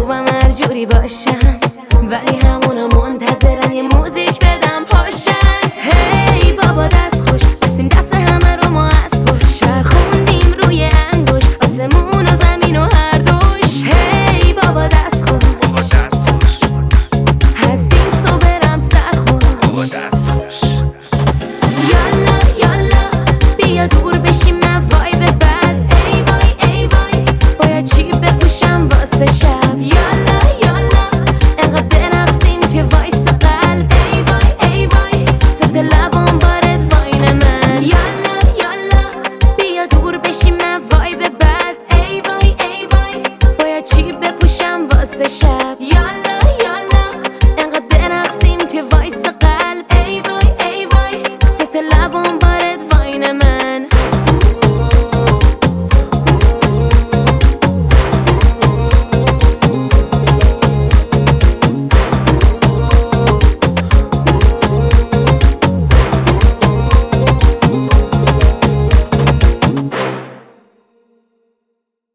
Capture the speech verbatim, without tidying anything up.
خوبم هر جوری باشم، ولی همونو منتظرن یه موزیک بدم پاشن. هی بابا دست خوش، بسیم دست همه رو ما از پشت چرخوندیم روی انگوش، آسمون و زمین و هر دوش. هی بابا دست